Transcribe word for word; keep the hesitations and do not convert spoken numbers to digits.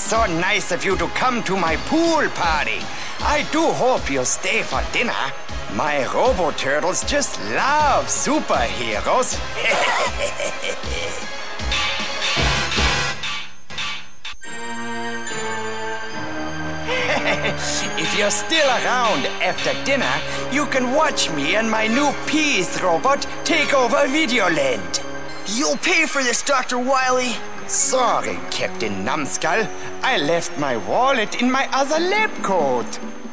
so nice of you to come to my pool party. I do hope you'll stay for dinner. My Robo-Turtles just love superheroes. If you're still around after dinner, you can watch me and my new Peas robot take over Videoland. You'll pay for this, Doctor Wily. Sorry, Captain Numbskull. I left my wallet in my other lab coat.